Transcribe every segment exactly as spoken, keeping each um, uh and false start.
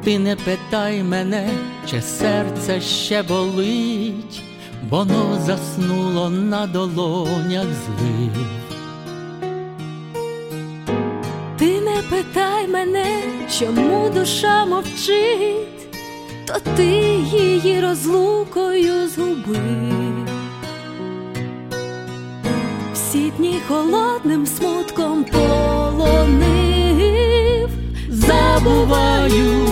Ти не питай мене, чи серце ще болить, воно заснуло на долонях злив. Ти не питай мене, чому душа мовчить, то ти її розлукою згубив. Всі дні холодним смутком полонив. Забуваю,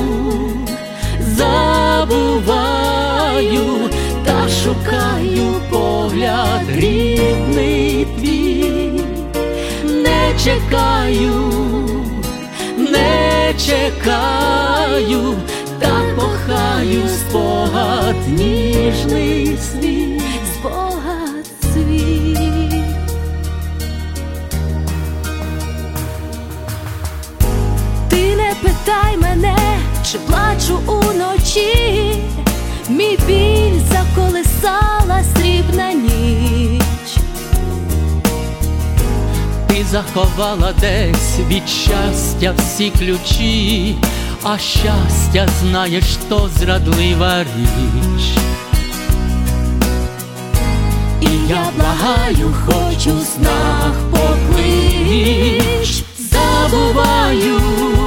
забуваю, та шукаю погляд рідний твій. Не чекаю, не чекаю, та кохаю спогад ніжний свій, спогад свій. Ти не питай мене, чи плачу уночі, мій біль заколисала срібна ніч. Ти заховала десь від щастя всі ключі, а щастя, знаєш, то зрадлива річ. І я благаю, хоч у снах поклич. Забуваю,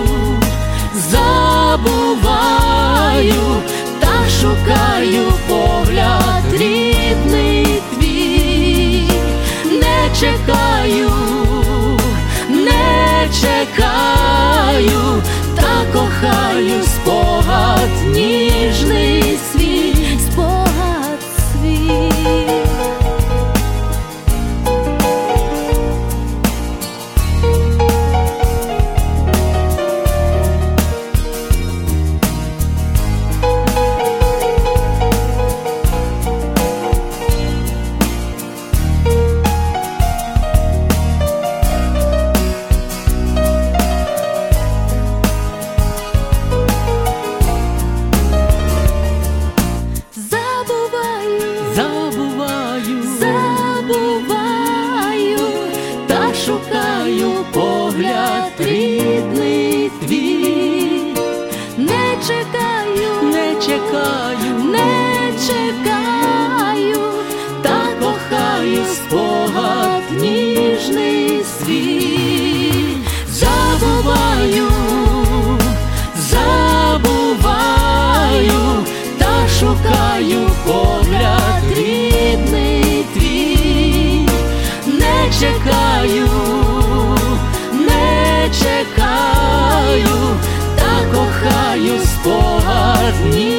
забуваю, та шукаю погляд рідний твій. Не чекаю, не чекаю, та кохаю спогад ніжний свій, спогад свій. Шукаю погляд рідний твій. Не чекаю, не чекаю, не чекаю, та кохаю спогад ніжний свій. Забуваю, забуваю, та шукаю погляд рідний твій. Не чекаю, не чекаю, та кохаю спогад ніжний.